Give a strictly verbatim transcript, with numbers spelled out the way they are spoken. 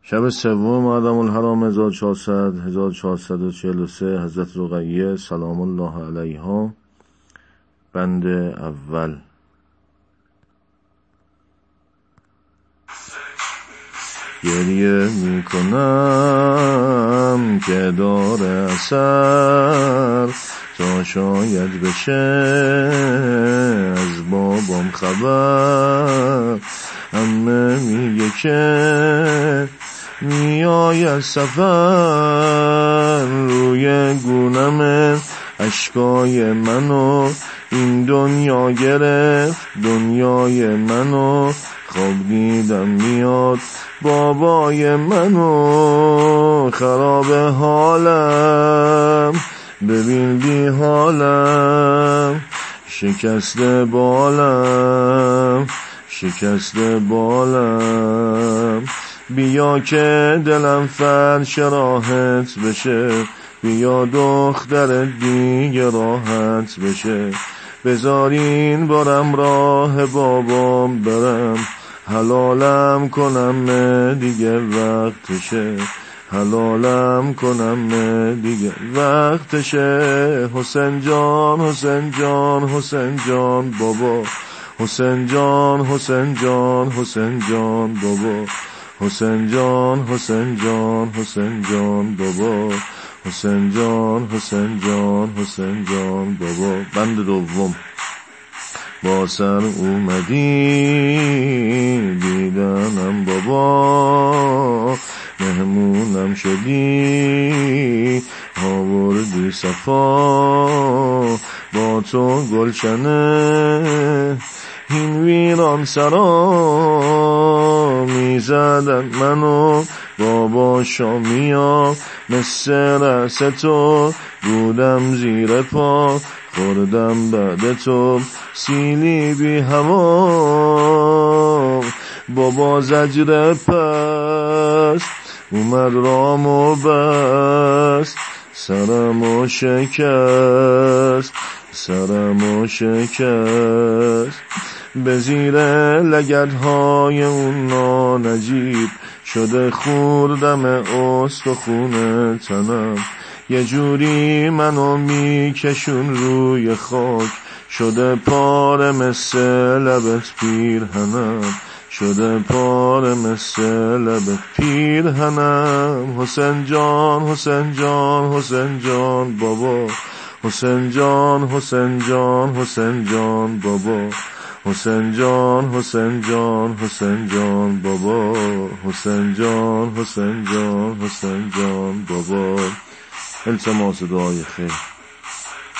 شب سوم مردم الحرام هزار و چهارصد هزار و چهارصد و چهل و سه حضرت رقیه سلام الله علیها. بند اول. گریه می کنم که داره اثر، تا شاید بشه از بابام خبر. همه میگه که میای از سفر، روی گونم اشکای منو این دنیا گرفت، دنیای منو خواب دیدم میاد بابای منو. خراب حالم ببین بی حالم، شکسته بالم شکسته بالم. بیا که دلم فرش راحت بشه، بیا دختر دیگه راحت بشه. بذارین برم راه بابام برم، حلالم کنم دیگه وقتشه، حلالم کنم دیگه وقتشه. حسین جان حسین جان حسین جان بابا، حسین جان حسین جان حسین جان بابا، حسین جان حسین جان حسین جان بابا، حسین جان حسین جان حسین جان بابا. بند دوم. با سر اومدی دیدنم بابا، مهمونم شدی آوردی صفا. با تو گلشنه این ویران سرا، میزدن منو بابا شامیا، مثل رأس تو بودم زیر پا. خوردم بعد تو سیلی بی هوا، بابا زجر پس اومد رامو بست، سرمو شکست سرمو شکست. به زیر لگدهای اون نانجیب شده خوردم استخون تنم. یه جوری منو میکشون روی خاک، شده پاره مثل لبت پیرهنم، شده پاره مثل لبت پیرهنم. حسین جان حسین جان حسین جان بابا، حسین جان حسین جان حسین جان بابا، حسین جان حسین جان حسین جان بابا، حسین جان حسین جان حسین جان بابا. التماس دعای خیر.